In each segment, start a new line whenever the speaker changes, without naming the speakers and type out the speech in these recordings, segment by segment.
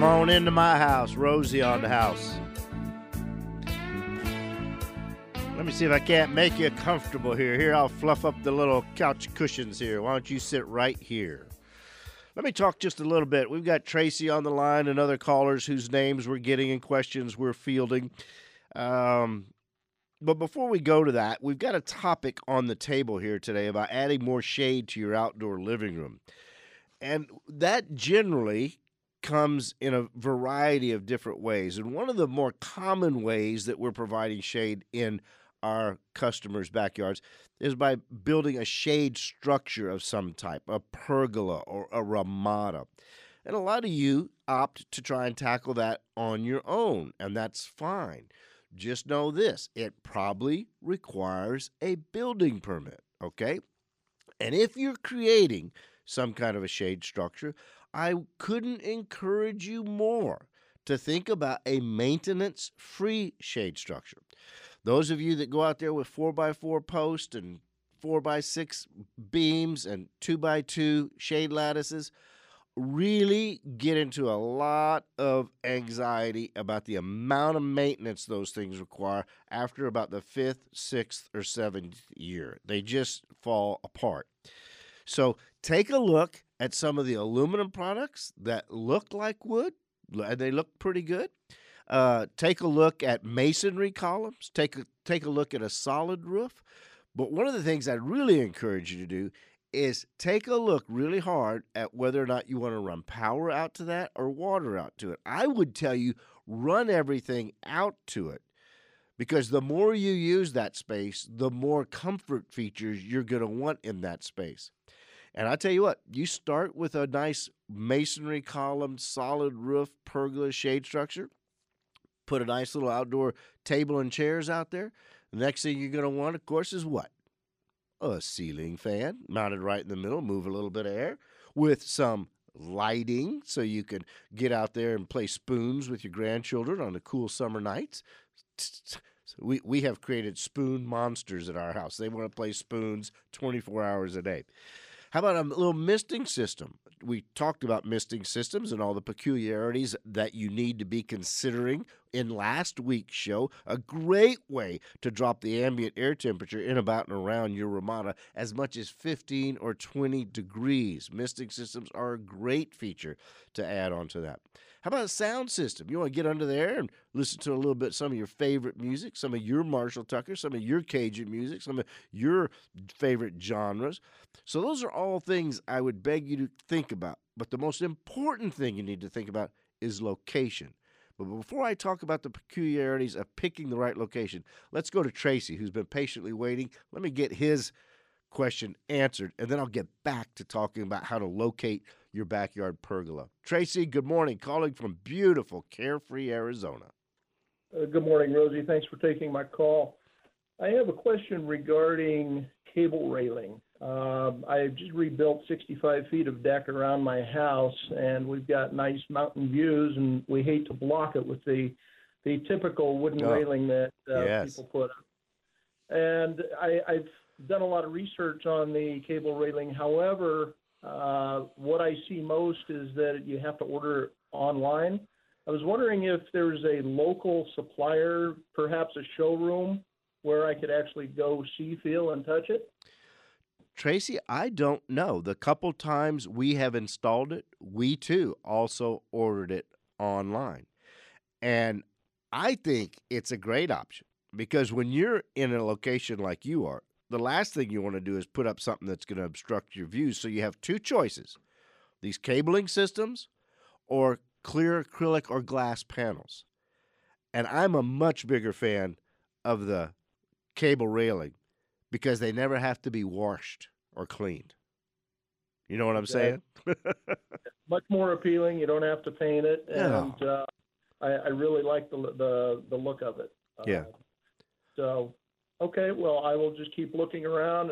Come on into my house. Rosie on the house. Let me see if I can't make you comfortable here. Here, I'll fluff up the little couch cushions here. Why don't you sit right here? Let me talk just a little bit. We've got Tracy on the line and other callers whose names we're getting and questions we're fielding. But before we go to that, we've got a topic on the table here today about adding more shade to your outdoor living room. And that generally comes in a variety of different ways. And one of the more common ways that we're providing shade in our customers' backyards is by building a shade structure of some type, a pergola or a ramada. And a lot of you opt to try and tackle that on your own, and that's fine. Just know this, it probably requires a building permit, okay? And if you're creating some kind of a shade structure, I couldn't encourage you more to think about a maintenance-free shade structure. Those of you that go out there with 4x4 posts and 4x6 beams and 2x2 shade lattices really get into a lot of anxiety about the amount of maintenance those things require after about the 5th, 6th, or 7th year. They just fall apart. So take a look at some of the aluminum products that look like wood, and they look pretty good. Take a look at masonry columns. Take a look at a solid roof. But one of the things I'd really encourage you to do is take a look really hard at whether or not you want to run power out to that or water out to it. I would tell you run everything out to it, because the more you use that space, the more comfort features you're going to want in that space. And I tell you what, you start with a nice masonry column, solid roof, pergola shade structure. Put a nice little outdoor table and chairs out there. The next thing you're going to want, of course, is what? A ceiling fan mounted right in the middle, move a little bit of air, with some lighting so you can get out there and play spoons with your grandchildren on the cool summer nights. We have created spoon monsters at our house. They want to play spoons 24 hours a day. How about a little misting system? We talked about misting systems and all the peculiarities that you need to be considering in last week's show. A great way to drop the ambient air temperature in about and around your ramada as much as 15 or 20 degrees. Misting systems are a great feature to add on to that. How about a sound system? You want to get under there and listen to a little bit some of your favorite music, some of your Marshall Tucker, some of your Cajun music, some of your favorite genres. So those are all things I would beg you to think about. But the most important thing you need to think about is location. But before I talk about the peculiarities of picking the right location, let's go to Tracy, who's been patiently waiting. Let me get his question answered, and then I'll get back to talking about how to locate your backyard pergola. Tracy, good morning. Calling from beautiful, carefree Arizona.
Good morning, Rosie. Thanks for taking my call. I have a question regarding cable railing. I just rebuilt 65 feet of deck around my house, and we've got nice mountain views, and we hate to block it with the typical wooden railing that people put up. And I've done a lot of research on the cable railing. However, what I see most is that you have to order it online. I was wondering if there's a local supplier, perhaps a showroom, where I could actually go see, feel, and touch it.
Tracy, I don't know. The couple times we have installed it, we too also ordered it online. And I think it's a great option, because when you're in a location like you are, the last thing you want to do is put up something that's going to obstruct your views. So you have two choices: these cabling systems or clear acrylic or glass panels. And I'm a much bigger fan of the cable railing because they never have to be washed or cleaned. You know what I'm saying?
Much more appealing. You don't have to paint it, and I really like the look of it.
Yeah.
So, okay, well, I will just keep looking around,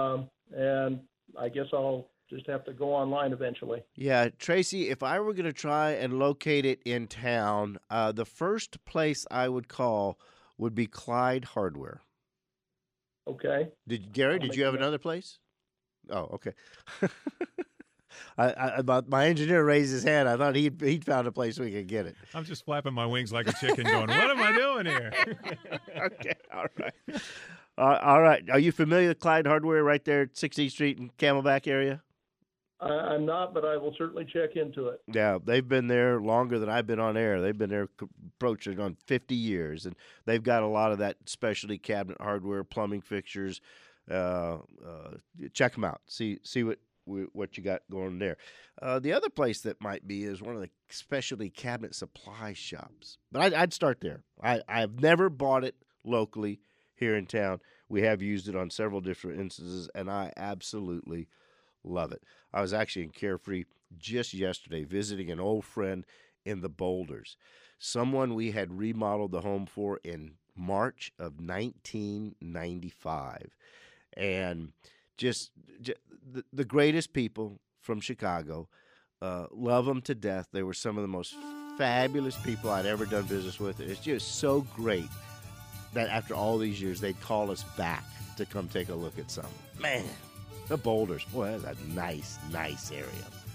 and I guess I'll just have to go online eventually.
Yeah, Tracy, if I were going to try and locate it in town, the first place I would call would be Clyde Hardware.
Okay.
Did you have another place? Oh, okay. My engineer raised his hand. I thought he'd found a place we could get it.
I'm just flapping my wings like a chicken going, what am I doing here?
Okay, all right. All right. Are you familiar with Clyde Hardware right there at 60th Street in Camelback area?
I'm not, but I will certainly check into it.
Yeah, they've been there longer than I've been on air. They've been there approaching on 50 years, and they've got a lot of that specialty cabinet hardware, plumbing fixtures. Check them out. See what you got going there. The other place that might be is one of the specialty cabinet supply shops. But I'd start there. I've never bought it locally here in town. We have used it on several different instances, and I absolutely love it. I was actually in Carefree just yesterday visiting an old friend in the Boulders, someone we had remodeled the home for in March of 1995. And just the greatest people from Chicago, love them to death. They were some of the most fabulous people I'd ever done business with. It's just so great that after all these years, they'd call us back to come take a look at something. Man, the Boulders, boy, that's a nice area.